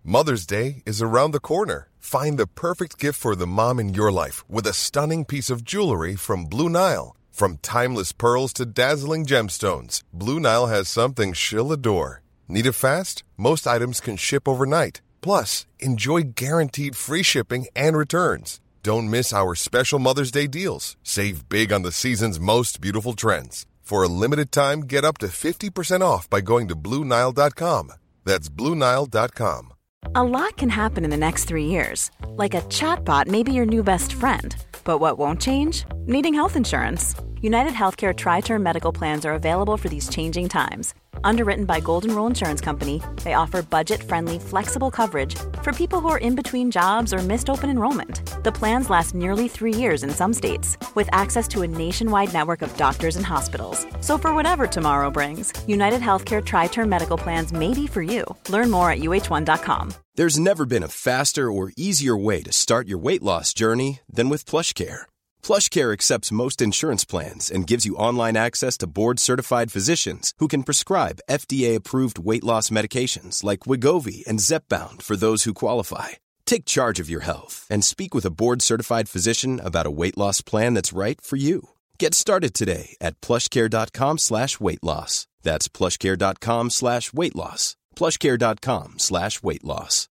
Mother's Day is around the corner. Find the perfect gift for the mom in your life with a stunning piece of jewelry from Blue Nile. From timeless pearls to dazzling gemstones, Blue Nile has something she'll adore. Need it fast? Most items can ship overnight. Plus, enjoy guaranteed free shipping and returns. Don't miss our special Mother's Day deals. Save big on the season's most beautiful trends. For a limited time, get up to 50% off by going to BlueNile.com. That's BlueNile.com. A lot can happen in the next 3 years. Like a chatbot may be your new best friend. But what won't change? Needing health insurance. United Healthcare Tri-Term Medical Plans are available for these changing times. Underwritten by Golden Rule Insurance Company, they offer budget-friendly, flexible coverage for people who are in between jobs or missed open enrollment. The plans last nearly 3 years in some states, with access to a nationwide network of doctors and hospitals. So for whatever tomorrow brings, United Healthcare Tri-Term Medical Plans may be for you. Learn more at uh1.com. There's never been a faster or easier way to start your weight loss journey than with PlushCare. PlushCare accepts most insurance plans and gives you online access to board-certified physicians who can prescribe FDA-approved weight loss medications like Wegovy and Zepbound for those who qualify. Take charge of your health and speak with a board-certified physician about a weight loss plan that's right for you. Get started today at plushcare.com/weightloss. That's plushcare.com/weightloss. plushcare.com/weightloss.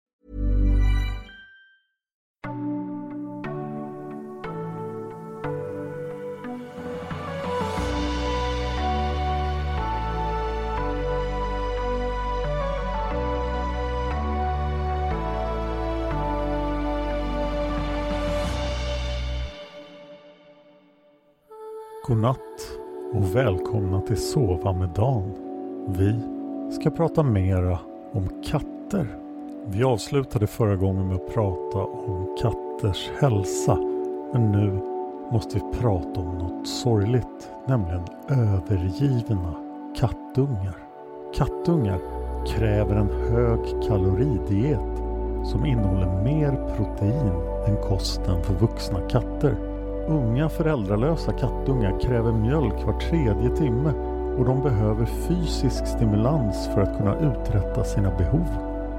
Godnatt och välkomna till Sova med Dan. Vi ska prata mera om katter. Vi avslutade förra gången med att prata om katters hälsa. Men nu måste vi prata om något sorgligt, nämligen övergivna kattungar. Kattungar kräver en hög kaloridiet som innehåller mer protein än kosten för vuxna katter. Unga föräldralösa kattungar kräver mjölk var 3:e timme och de behöver fysisk stimulans för att kunna uträtta sina behov.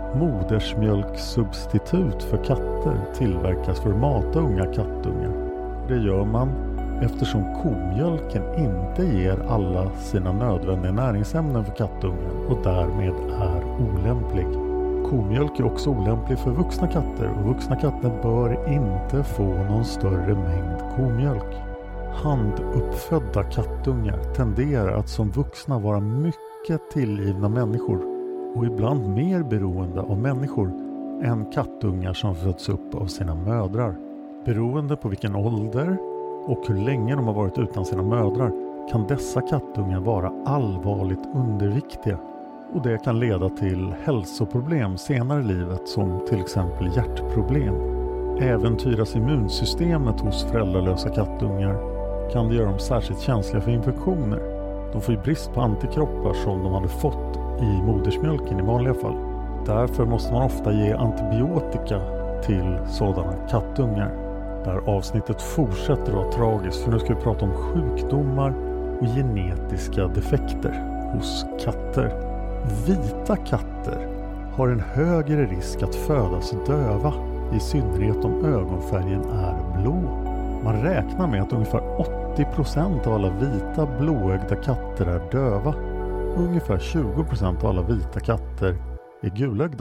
Modersmjölksubstitut för katter tillverkas för att mata unga kattungar. Det gör man eftersom komjölken inte ger alla sina nödvändiga näringsämnen för kattungen och därmed är olämplig. Komjölk är också olämplig för vuxna katter och vuxna katter bör inte få någon större mängd komjölk. Handuppfödda kattungar tenderar att som vuxna vara mycket tillgivna människor och ibland mer beroende av människor än kattungar som föds upp av sina mödrar. Beroende på vilken ålder och hur länge de har varit utan sina mödrar kan dessa kattungar vara allvarligt underviktiga. Och det kan leda till hälsoproblem senare i livet som till exempel hjärtproblem. Äventyras immunsystemet hos föräldralösa kattungar kan det göra dem särskilt känsliga för infektioner. De får ju brist på antikroppar som de hade fått i modersmjölken i vanliga fall. Därför måste man ofta ge antibiotika till sådana kattungar. Det här avsnittet fortsätter att vara tragiskt för nu ska vi prata om sjukdomar och genetiska defekter hos katter. Vita katter har en högre risk att födas döva, i synnerhet om ögonfärgen är blå. Man räknar med att ungefär 80% av alla vita blåögda katter är döva. Ungefär 20% av alla vita katter är gulögda.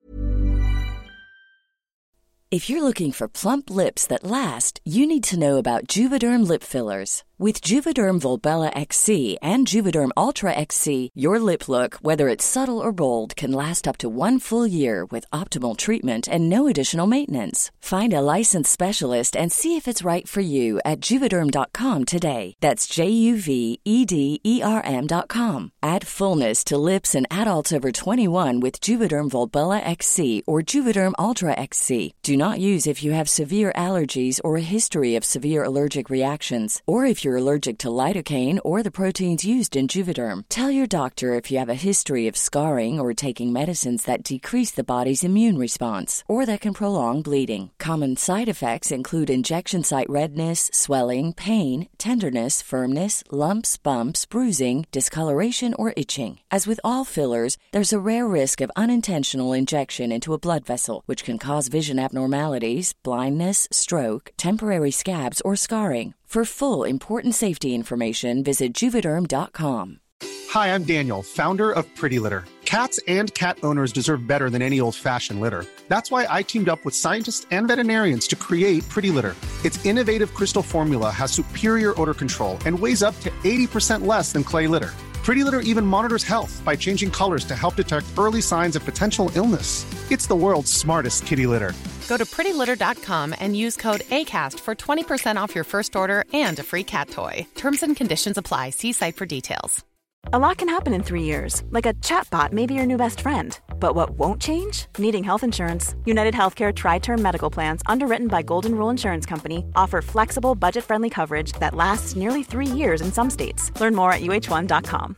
If you're looking for plump lips that last, you need to know about Juvederm lip fillers. With Juvederm Volbella XC and Juvederm Ultra XC, your lip look, whether it's subtle or bold, can last up to 1 full year with optimal treatment and no additional maintenance. Find a licensed specialist and see if it's right for you at Juvederm.com today. That's JUVEDERM.com. Add fullness to lips in adults over 21 with Juvederm Volbella XC or Juvederm Ultra XC. Do not use if you have severe allergies or a history of severe allergic reactions, or if you're you're allergic to lidocaine or the proteins used in Juvederm. Tell your doctor if you have a history of scarring or taking medicines that decrease the body's immune response or that can prolong bleeding. Common side effects include injection site redness, swelling, pain, tenderness, firmness, lumps, bumps, bruising, discoloration, or itching. As with all fillers, there's a rare risk of unintentional injection into a blood vessel, which can cause vision abnormalities, blindness, stroke, temporary scabs, or scarring. For full, important safety information, visit Juvederm.com. Hi, I'm Daniel, founder of Pretty Litter. Cats and cat owners deserve better than any old-fashioned litter. That's why I teamed up with scientists and veterinarians to create Pretty Litter. Its innovative crystal formula has superior odor control and weighs up to 80% less than clay litter. Pretty Litter even monitors health by changing colors to help detect early signs of potential illness. It's the world's smartest kitty litter. Go to prettylitter.com and use code ACAST for 20% off your first order and a free cat toy. Terms and conditions apply. See site for details. A lot can happen in 3 years, like a chatbot may be your new best friend. But what won't change? Needing health insurance. United Healthcare Tri-Term Medical Plans, underwritten by Golden Rule Insurance Company, offer flexible, budget-friendly coverage that lasts nearly 3 years in some states. Learn more at uh1.com.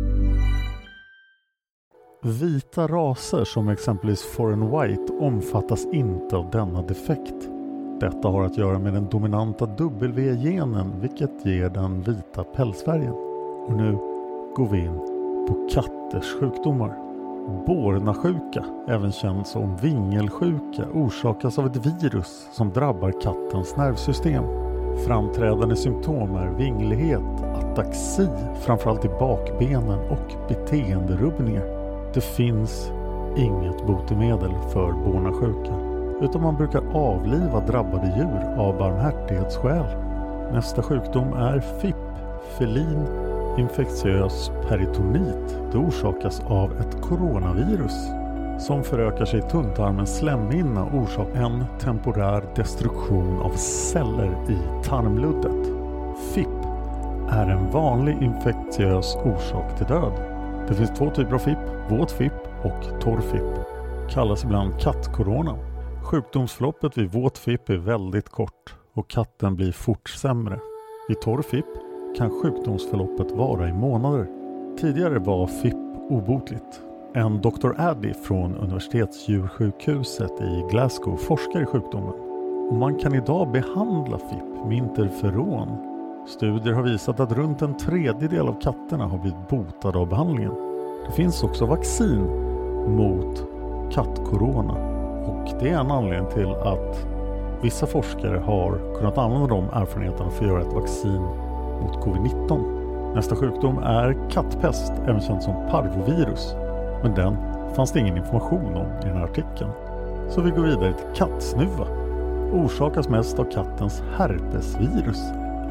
Vita raser som exempelvis foreign white omfattas inte av denna defekt. Detta har att göra med den dominanta W-genen, vilket ger den vita pälsfärgen. Och nu går vi in på katters sjukdomar. Bornasjuka, även känd som vingelsjuka, orsakas av ett virus som drabbar kattens nervsystem. Framträdande symptom är vinglighet, ataxi, framförallt i bakbenen och beteenderubbningar. Det finns inget botemedel för bornasjuka, utan man brukar avliva drabbade djur av barmhärtighetsskäl. Nästa sjukdom är FIP, felin infektiös peritonit. Det orsakas av ett coronavirus som förökar sig i tunntarmens slemhinna och orsakar en temporär destruktion av celler i tarmluddet. FIP är en vanlig infektiös orsak till död. Det finns 2 typer av FIP, våt FIP och torr FIP. Kallas ibland kattkorona. Sjukdomsförloppet vid våt FIP är väldigt kort och katten blir fort sämre. Vid torr FIP kan sjukdomsförloppet vara i månader. Tidigare var FIP obotligt. En Dr. Addy från universitetsdjursjukhuset i Glasgow forskar i sjukdomen. Och man kan idag behandla FIP med interferon. Studier har visat att runt en tredjedel av katterna har blivit botade av behandlingen. Det finns också vaccin mot kattkorona. Och det är en anledning till att vissa forskare har kunnat använda de erfarenheterna för att göra ett vaccin mot covid-19. Nästa sjukdom är kattpest, även känd som parvovirus. Men den fanns det ingen information om i den här artikeln. Så vi går vidare till kattsnuva. Orsakas mest av kattens herpesvirus,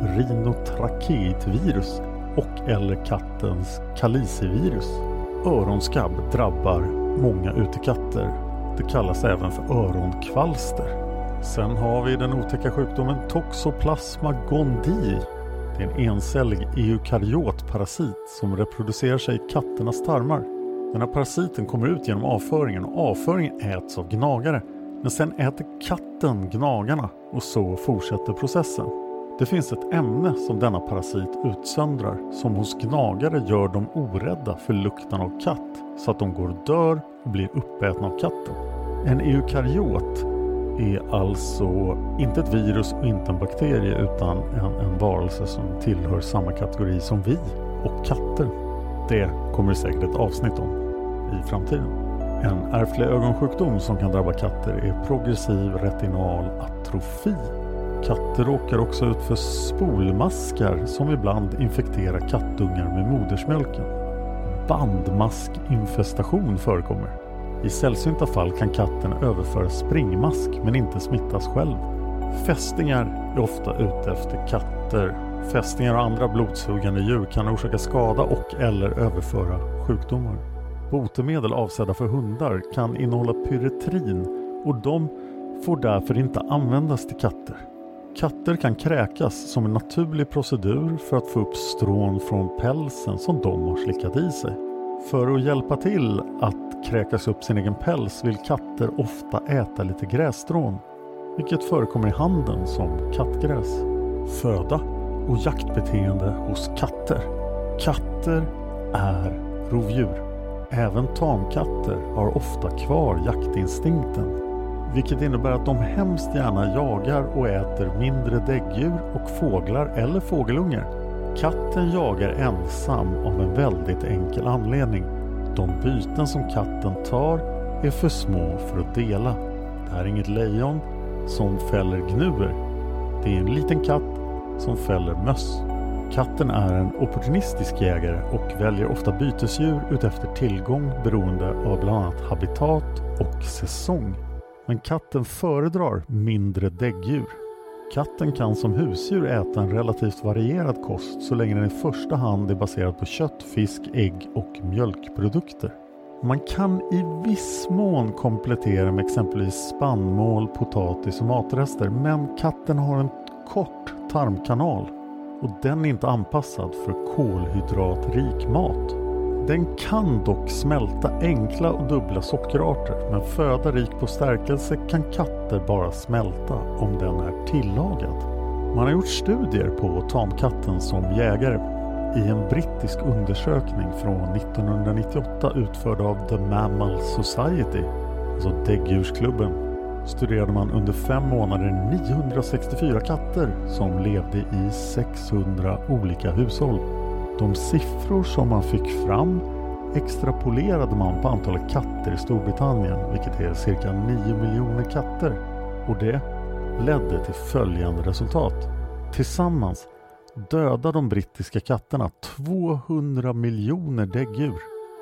rinotrakeitvirus och eller kattens kalicivirus. Öronskabb drabbar många utekatter. Det kallas även för öronkvalster. Sen har vi den otäcka sjukdomen Toxoplasma gondii. Det är en encellig eukaryotparasit som reproducerar sig i katternas tarmar. Den här parasiten kommer ut genom avföringen och avföringen äts av gnagare. Men sen äter katten gnagarna och så fortsätter processen. Det finns ett ämne som denna parasit utsöndrar som hos gnagare gör dem orädda för lukten av katt så att de går och dör och blir uppätna av katten. En eukaryot är alltså inte ett virus och inte en bakterie utan en varelse som tillhör samma kategori som vi och katter. Det kommer säkert ett avsnitt om i framtiden. En ärftlig ögonsjukdom som kan drabba katter är progressiv retinal atrofi. Katter råkar också ut för spolmaskar som ibland infekterar kattungar med modersmjölken. Bandmaskinfestation förekommer. I sällsynta fall kan katten överföra springmask men inte smittas själv. Fästingar är ofta ute efter katter. Fästingar och andra blodsugande djur kan orsaka skada och eller överföra sjukdomar. Botemedel avsedda för hundar kan innehålla pyretrin och de får därför inte användas till katter. Katter kan kräkas som en naturlig procedur för att få upp strån från pälsen som de har slickat i sig. För att hjälpa till att kräkas upp sin egen päls vill katter ofta äta lite grässtrån, vilket förekommer i handeln som kattgräs. Föda och jaktbeteende hos katter. Katter är rovdjur. Även tamkatter har ofta kvar jaktinstinkten, vilket innebär att de hemskt gärna jagar och äter mindre däggdjur och fåglar eller fågelungar. Katten jagar ensam av en väldigt enkel anledning. De byten som katten tar är för små för att dela. Det här är inget lejon som fäller gnuer. Det är en liten katt som fäller möss. Katten är en opportunistisk jägare och väljer ofta bytesdjur utefter tillgång beroende av bland annat habitat och säsong. Men katten föredrar mindre däggdjur. Katten kan som husdjur äta en relativt varierad kost så länge den i första hand är baserad på kött, fisk, ägg och mjölkprodukter. Man kan i viss mån komplettera med exempelvis spannmål, potatis och matrester, men katten har en kort tarmkanal och den är inte anpassad för kolhydratrik mat. Den kan dock smälta enkla och dubbla sockerarter, men föda rik på stärkelse kan katter bara smälta om den är tillagad. Man har gjort studier på tamkatten som jägare. I en brittisk undersökning från 1998 utförd av The Mammal Society, alltså däggdjursklubben, studerade man under 5 månader 964 katter som levde i 600 olika hushåll. De siffror som man fick fram extrapolerade man på antalet katter i Storbritannien, vilket är cirka 9 miljoner katter. Och det ledde till följande resultat. Tillsammans dödar de brittiska katterna 200 miljoner däggdjur,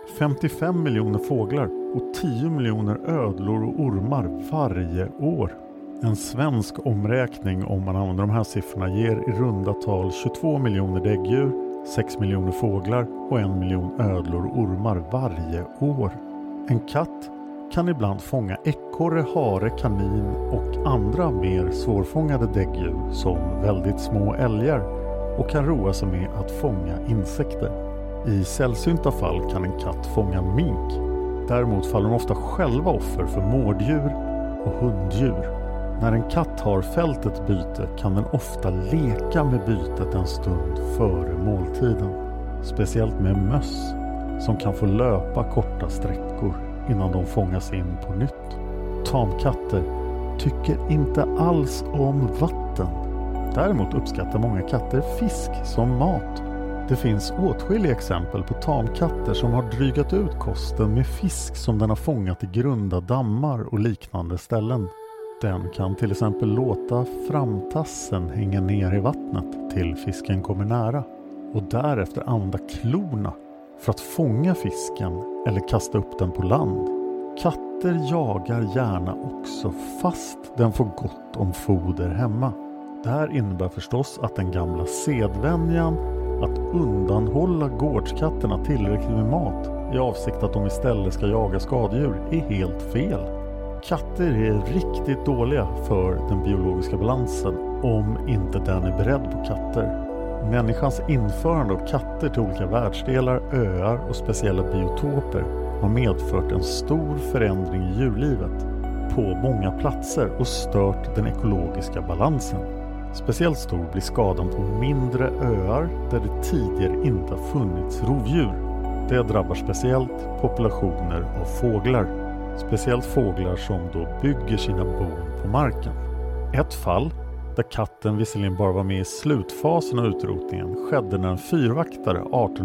55 miljoner fåglar och 10 miljoner ödlor och ormar varje år. En svensk omräkning om man använder de här siffrorna ger i runda tal 22 miljoner däggdjur, 6 miljoner fåglar och 1 miljon ödlor och ormar varje år. En katt kan ibland fånga ekorre, hare, kanin och andra mer svårfångade däggdjur som väldigt små älgar och kan roa sig med att fånga insekter. I sällsynta fall kan en katt fånga mink. Däremot faller de ofta själva offer för mårddjur och hunddjur. När en katt har fällt ett byte kan den ofta leka med bytet en stund före måltiden. Speciellt med möss som kan få löpa korta sträckor innan de fångas in på nytt. Tamkatter tycker inte alls om vatten. Däremot uppskattar många katter fisk som mat. Det finns åtskilliga exempel på tamkatter som har drygat ut kosten med fisk som den har fångat i grunda dammar och liknande ställen. Den kan till exempel låta framtassen hänga ner i vattnet till fisken kommer nära och därefter använda klorna för att fånga fisken eller kasta upp den på land. Katter jagar gärna också fast den får gott om foder hemma. Det här innebär förstås att den gamla sedvänjan att undanhålla gårdskatterna tillräckligt med mat i avsikt att de istället ska jaga skadedjur är helt fel. Katter är riktigt dåliga för den biologiska balansen om inte den är beredd på katter. Människans införande av katter till olika världsdelar, öar och speciella biotoper har medfört en stor förändring i djurlivet på många platser och stört den ekologiska balansen. Speciellt stor blir skadan på mindre öar där det tidigare inte har funnits rovdjur. Det drabbar speciellt populationer av fåglar. Speciellt fåglar som då bygger sina bon på marken. Ett fall där katten visserligen bara var med i slutfasen av utrotningen skedde när en fyrvaktare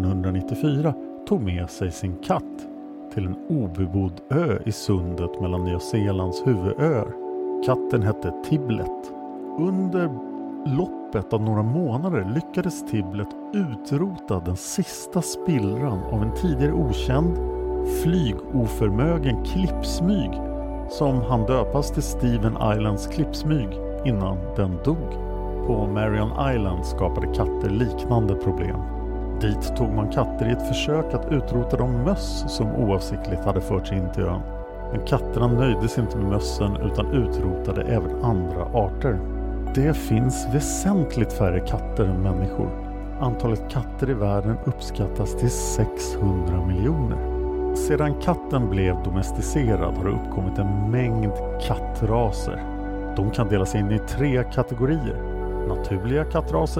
1894 tog med sig sin katt till en obebodd ö i sundet mellan Nya Zeelands huvudöar. Katten hette Tiblet. Under loppet av några månader lyckades Tiblet utrota den sista spillran av en tidigare okänd flygoförmögen klippsmyg som han döpas till Steven Islands klippsmyg innan den dog. På Marion Island skapade katter liknande problem. Dit tog man katter i ett försök att utrota de möss som oavsiktligt hade förts in till ön. Men katterna nöjde sig inte med mössen utan utrotade även andra arter. Det finns väsentligt färre katter än människor. Antalet katter i världen uppskattas till 600 miljoner. Sedan katten blev domesticerad har det uppkommit en mängd kattraser. De kan delas in i 3 kategorier. Naturliga kattraser,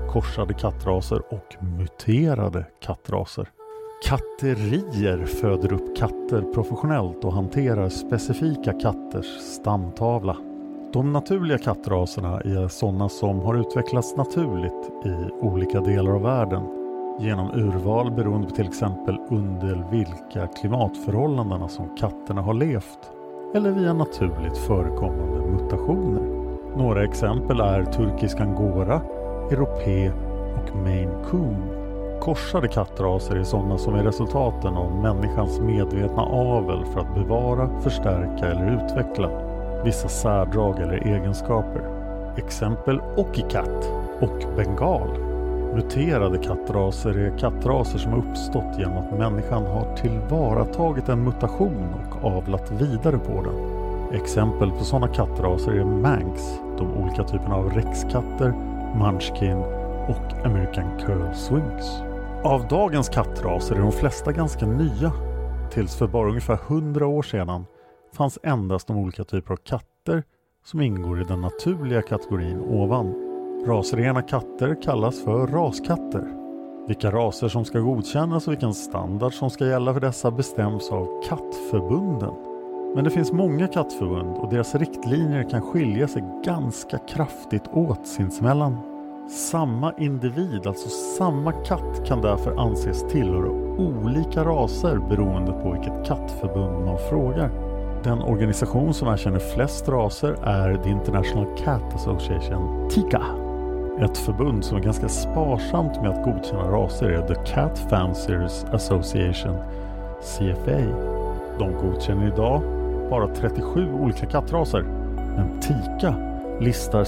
korsade kattraser och muterade kattraser. Katterier föder upp katter professionellt och hanterar specifika katters stamtavla. De naturliga kattraserna är sådana som har utvecklats naturligt i olika delar av världen genom urval beroende på till exempel under vilka klimatförhållandena som katterna har levt eller via naturligt förekommande mutationer. Några exempel är turkisk angora, europé och Maine Coon. Korsade kattraser är sådana som är resultaten av människans medvetna avel för att bevara, förstärka eller utveckla vissa särdrag eller egenskaper. Exempel Okikat och bengal. Muterade kattraser är kattraser som har uppstått genom att människan har tillvaratagit en mutation och avlat vidare på den. Exempel på sådana kattraser är Manx, de olika typerna av rexkatter, munchkin och American Curl Swinks. Av dagens kattraser är de flesta ganska nya. Tills för bara ungefär 100 år sedan fanns endast de olika typer av katter som ingår i den naturliga kategorin ovan. Rasrena katter kallas för raskatter. Vilka raser som ska godkännas och vilken standard som ska gälla för dessa bestäms av kattförbunden. Men det finns många kattförbund och deras riktlinjer kan skilja sig ganska kraftigt åt sinsemellan. Samma individ, alltså samma katt, kan därför anses tillhöra olika raser beroende på vilket kattförbund man frågar. Den organisation som erkänner flest raser är The International Cat Association, TICA. Ett förbund som är ganska sparsamt med att godkänna raser är The Cat Fanciers Association, CFA. De godkänner idag bara 37 olika kattraser, men TICA listar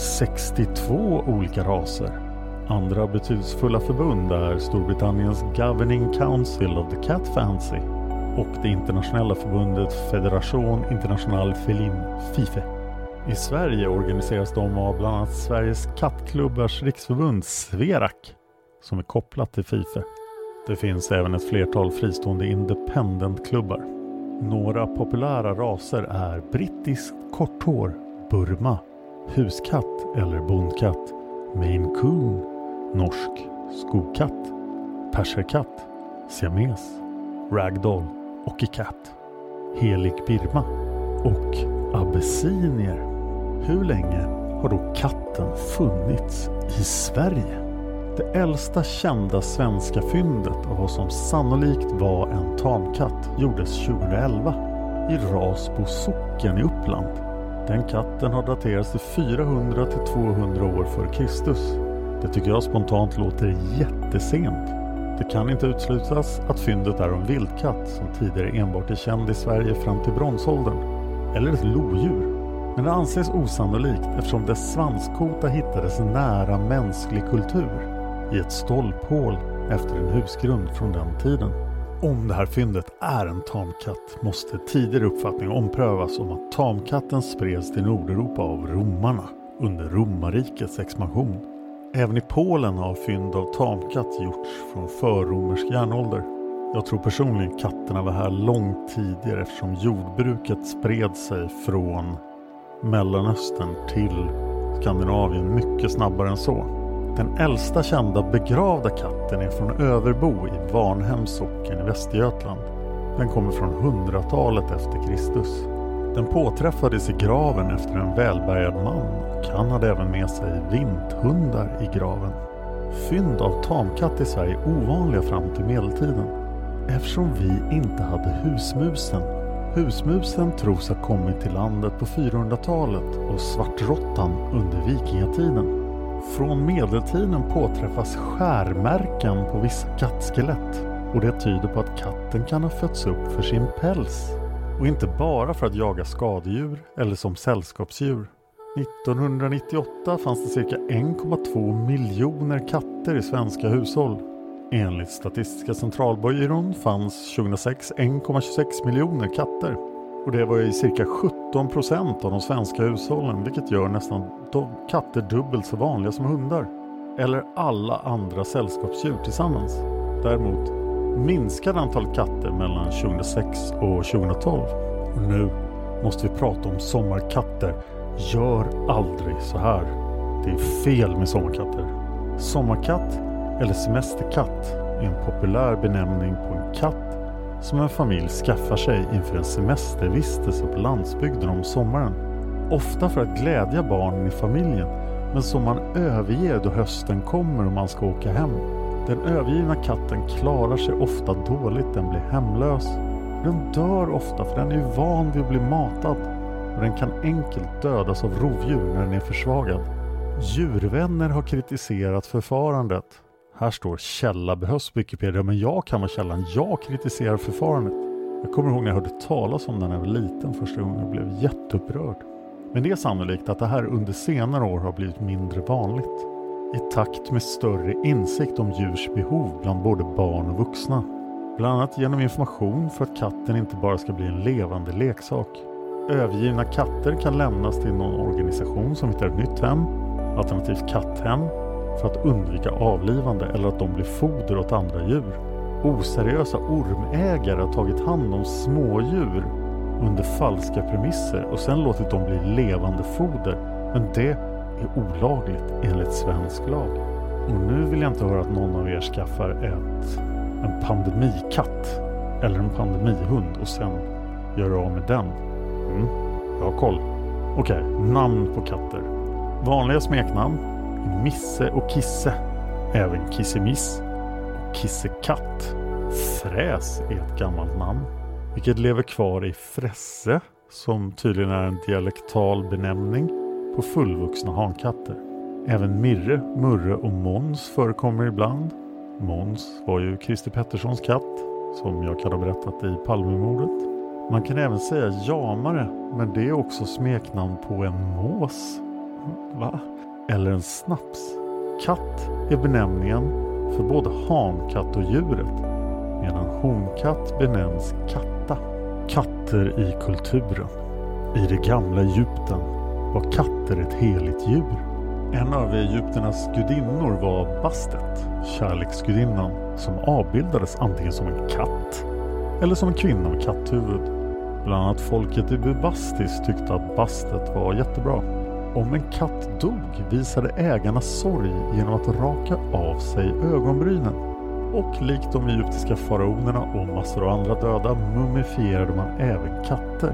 62 olika raser. Andra betydelsefulla förbund är Storbritanniens Governing Council of the Cat Fancy och det internationella förbundet Federation International Feline, FIFE. I Sverige organiseras de av bland annat Sveriges kattklubbars riksförbund Sverak, som är kopplat till FIFE. Det finns även ett flertal fristående independentklubbar. Några populära raser är brittisk korthår, Burma, huskatt eller bondkatt, Maine Coon, norsk skogkatt, perserkatt, siames, ragdoll, okikat, helig birma och abyssinier. Hur länge har då katten funnits i Sverige? Det äldsta kända svenska fyndet av vad som sannolikt var en tamkatt gjordes 2011 i Rasbo socken i Uppland. Den katten har daterats till 400 till 200 år före Kristus. Det tycker jag spontant låter jättesent. Det kan inte uteslutas att fyndet är en vildkatt som tidigare enbart är känd i Sverige fram till bronsåldern. Eller ett lodjur. Men det anses osannolikt eftersom dess svanskota hittades nära mänsklig kultur i ett stolphål efter en husgrund från den tiden. Om det här fyndet är en tamkatt måste tidigare uppfattning omprövas om att tamkatten spreds till Nordeuropa av romarna under romarrikets expansion. Även i Polen har fynd av tamkatt gjorts från förromersk järnålder. Jag tror personligen katterna var här långt tidigare eftersom jordbruket spred sig från Mellanöstern till Skandinavien mycket snabbare än så. Den äldsta kända begravda katten är från Överbo i Varnhems socken i Västergötland. Den kommer från 100-talet efter Kristus. Den påträffades i graven efter en välbärgad man och han hade även med sig vinthundar i graven. Fynd av tamkatt i Sverige är ovanliga fram till medeltiden. Eftersom vi inte hade husmusen. Husmusen tros ha kommit till landet på 400-talet och svartrottan under vikingatiden. Från medeltiden påträffas skärmärken på vissa kattskelett och det tyder på att katten kan ha fötts upp för sin päls och inte bara för att jaga skadedjur eller som sällskapsdjur. 1998 fanns det cirka 1,2 miljoner katter i svenska hushåll. Enligt Statistiska centralbyrån fanns 2006 1,26 miljoner katter. Och det var i cirka 17% av de svenska hushållen, vilket gör nästan katter dubbelt så vanliga som hundar. Eller alla andra sällskapsdjur tillsammans. Däremot minskade antalet katter mellan 2006 och 2012. Och nu måste vi prata om sommarkatter. Gör aldrig så här. Det är fel med sommarkatter. Sommarkatt eller semesterkatt är en populär benämning på en katt som en familj skaffar sig inför en semestervistelse på landsbygden om sommaren. Ofta för att glädja barnen i familjen, men som man överger då hösten kommer och man ska åka hem. Den övergivna katten klarar sig ofta dåligt, den blir hemlös. Den dör ofta för den är van vid att bli matad och den kan enkelt dödas av rovdjur när den är försvagad. Djurvänner har kritiserat förfarandet. Här står källa behövs Wikipedia, men jag kan vara källan. Jag kritiserar förfarandet. Jag kommer ihåg när jag hörde talas om den när jag var liten första gången och blev jätteupprörd. Men det är sannolikt att det här under senare år har blivit mindre vanligt. I takt med större insikt om djurs behov bland både barn och vuxna. Bland annat genom information för att katten inte bara ska bli en levande leksak. Övergivna katter kan lämnas till någon organisation som hittar ett nytt hem, alternativt katthem, för att undvika avlivande eller att de blir foder åt andra djur. Oseriösa ormägare har tagit hand om smådjur under falska premisser och sen låtit dem bli levande foder. Men det är olagligt enligt svensk lag. Och nu vill jag inte höra att någon av er skaffar en pandemikatt eller en pandemihund och sen gör av med den. Jag har koll. Okej, namn på katter. Vanliga smeknamn är Misse och Kisse. Även Kissemiss och Kissekatt. Fräs är ett gammalt namn, vilket lever kvar i Fresse, som tydligen är en dialektal benämning på fullvuxna hankatter. Även Mirre, Murre och Måns förekommer ibland. Måns var ju Christer Petterssons katt, som jag kan ha berättat i Palmemordet. Man kan även säga jamare, men det är också smeknamn på en mås. Va? Eller en snaps. Katt är benämningen för både hankatt och djuret, medan honkatt benämns katta. Katter i kulturen. I det gamla Egypten var katter ett heligt djur. En av Egypternas gudinnor var Bastet, kärleksgudinnan, som avbildades antingen som en katt eller som en kvinna med katthuvud. Bland annat folket i Bubastis tyckte att Bastet var jättebra. Om en katt dog visade ägarna sorg genom att raka av sig ögonbrynen. Och likt de egyptiska faraonerna och massor av andra döda mumifierade man även katter.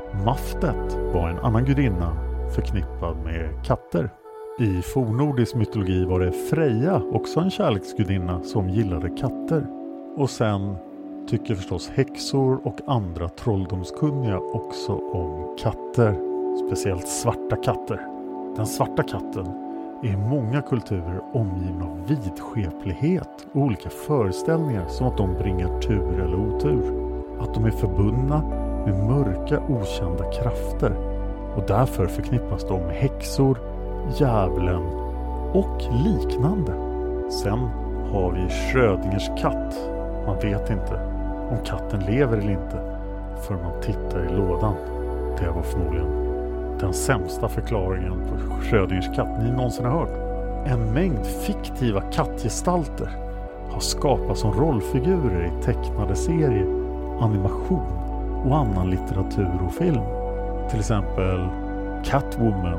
Maftet var en annan gudinna förknippad med katter. I fornnordisk mytologi var det Freja, också en kärleksgudinna som gillade katter. Och sen tycker förstås häxor och andra trolldomskunniga också om katter. Speciellt svarta katter. Den svarta katten är i många kulturer omgiven av vidskeplighet och olika föreställningar, som att de bringar tur eller otur. Att de är förbundna med mörka okända krafter och därför förknippas de med häxor, djävulen och liknande. Sen har vi Schrödingers katt. Man vet inte om katten lever eller inte förrän man tittar i lådan. Det var förmodligen den sämsta förklaringen på Schrödingers katt ni någonsin har hört. En mängd fiktiva kattgestalter har skapats som rollfigurer i tecknade serier, animation och annan litteratur och film. Till exempel Catwoman,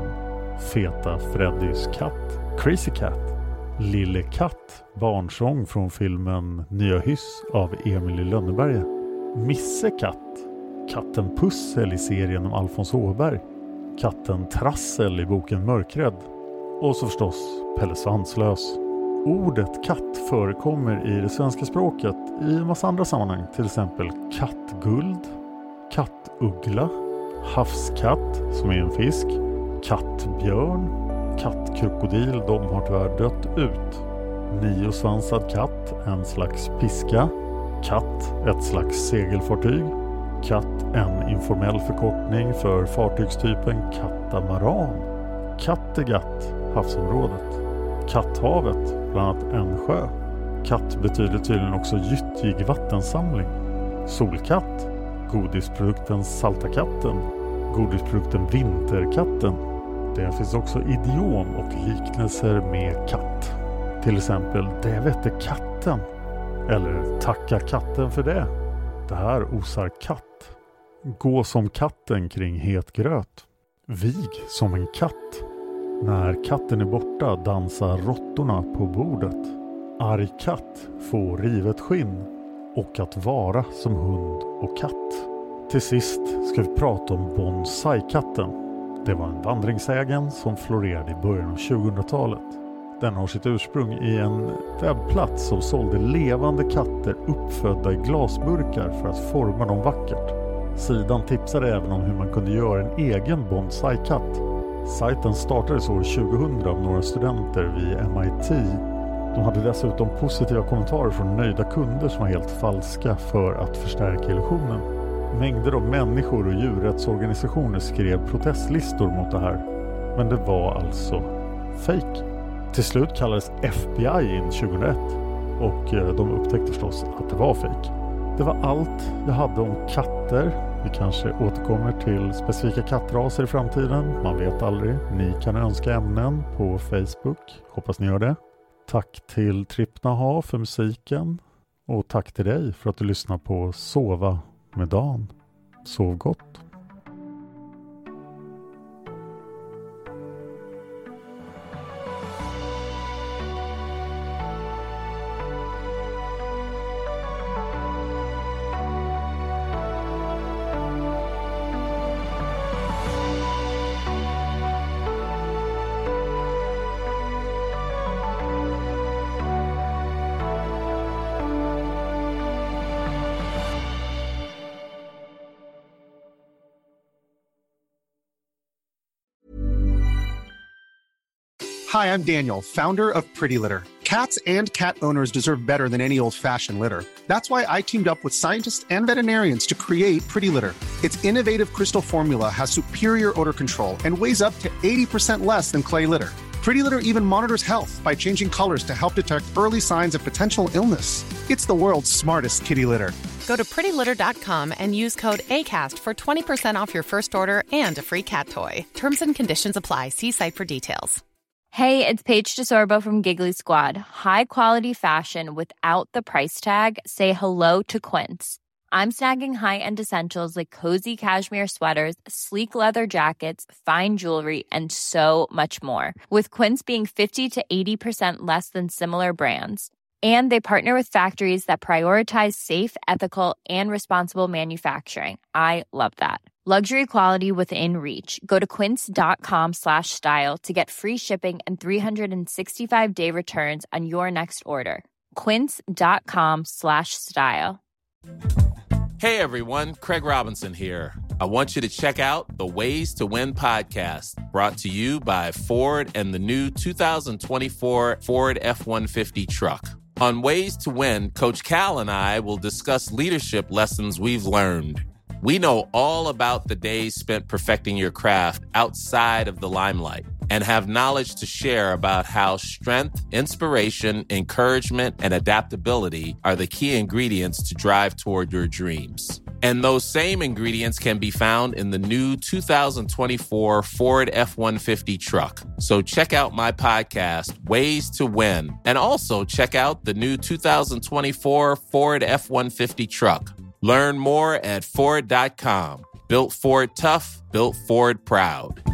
Feta Freddys katt, Crazy Cat, Lille Katt, barnsång från filmen Nya Hyss av Emil i Lönneberga, Misse Katt, katten Pussel i serien om Alfons Åberg, katten Trassel i boken Mörkrädd och så förstås Pelle Svanslös. Ordet katt förekommer i det svenska språket i en massa andra sammanhang, till exempel kattguld, kattuggla, havskatt som är en fisk, kattbjörn, kattkrokodil, de har tyvärr dött ut, niosvansad katt, en slags piska, katt, ett slags segelfartyg, katt, en informell förkortning för fartygstypen katamaran, Kattegatt, havsområdet, Katthavet, bland annat en sjö. Katt betyder tydligen också gyttjig vattensamling. Solkatt, godisprodukten Salta katten, godisprodukten Vinterkatten. Det finns också idiom och liknelser med katt. Till exempel, det vette katten. Eller, tacka katten för det. Det här osar katt. Gå som katten kring het gröt. Vig som en katt. När katten är borta dansar råttorna på bordet. Arg katt får rivet skinn. Och att vara som hund och katt. Till sist ska vi prata om bonsai-katten. Det var en vandringsägen som florerade i början av 2000-talet. Den har sitt ursprung i en webbplats som sålde levande katter uppfödda i glasburkar för att forma dem vackert. Sidan tipsade även om hur man kunde göra en egen bonsai-katt. Sajten startades år 2000 av några studenter vid MIT. De hade dessutom positiva kommentarer från nöjda kunder som var helt falska för att förstärka illusionen. Mängder av människor och djurrättsorganisationer skrev protestlistor mot det här. Men det var alltså fake. Till slut kallades FBI in 2001 och de upptäckte förstås att det var fake. Det var allt jag hade om katter. Vi kanske återkommer till specifika kattraser i framtiden. Man vet aldrig. Ni kan önska ämnen på Facebook. Hoppas ni gör det. Tack till Trippnaha för musiken. Och tack till dig för att du lyssnar på Sova med Dan. Sov gott. Hi, I'm Daniel, founder of Pretty Litter. Cats and cat owners deserve better than any old-fashioned litter. That's why I teamed up with scientists and veterinarians to create Pretty Litter. Its innovative crystal formula has superior odor control and weighs up to 80% less than clay litter. Pretty Litter even monitors health by changing colors to help detect early signs of potential illness. It's the world's smartest kitty litter. Go to prettylitter.com and use code ACAST for 20% off your first order and a free cat toy. Terms and conditions apply. See site for details. Hey, it's Paige DeSorbo from Giggly Squad. High quality fashion without the price tag. Say hello to Quince. I'm snagging high-end essentials like cozy cashmere sweaters, sleek leather jackets, fine jewelry, and so much more. With Quince being 50 to 80% less than similar brands. And they partner with factories that prioritize safe, ethical, and responsible manufacturing. I love that. Luxury quality within reach. Go to quince.com/style to get free shipping and 365-day returns on your next order. Quince.com/style. Hey everyone, Craig Robinson here. I want you to check out the Ways to Win podcast, brought to you by Ford and the new 2024 Ford F-150 truck. On Ways to Win, Coach Cal and I will discuss leadership lessons we've learned. We know all about the days spent perfecting your craft outside of the limelight and have knowledge to share about how strength, inspiration, encouragement, and adaptability are the key ingredients to drive toward your dreams. And those same ingredients can be found in the new 2024 Ford F-150 truck. So check out my podcast, Ways to Win, and also check out the new 2024 Ford F-150 truck. Learn more at Ford.com. Built Ford tough, built Ford proud.